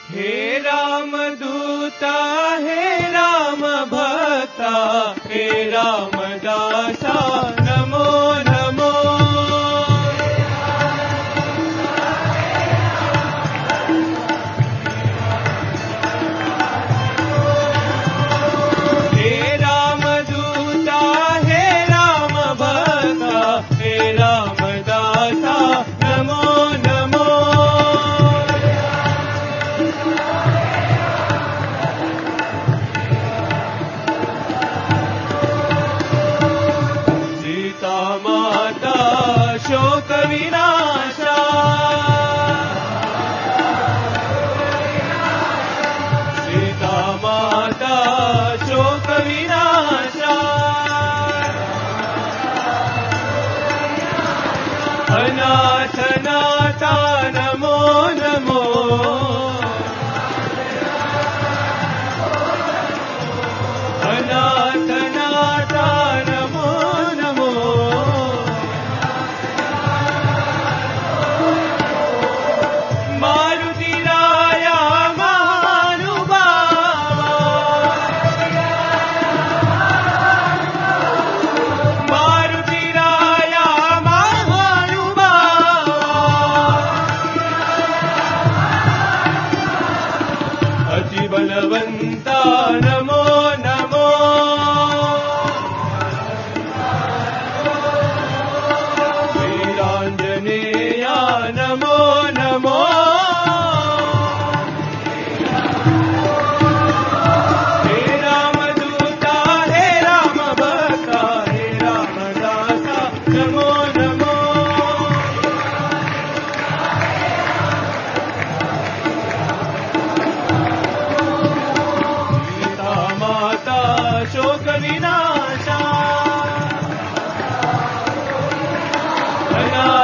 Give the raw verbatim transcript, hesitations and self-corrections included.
हे राम दूता हे राम भक्ता हे राम दासा नमो नमो हे राम दूता हे राम भक्ता हे राम दासा नमो नमो माता शोक विनाशा सीता माता शोक विनाशा अनाथ नाथा नमो नमो अनाथ नाथा नमो नमो मारुतिराया महानुभावा मारुतिराया महानुभावा अति बलवंता नमो नमो वीरांजनेया नमो नमो हे राम दूता हे राम भक्ता हे राम दासा नमो नमो सीता माता शोक विनाशा अनाथ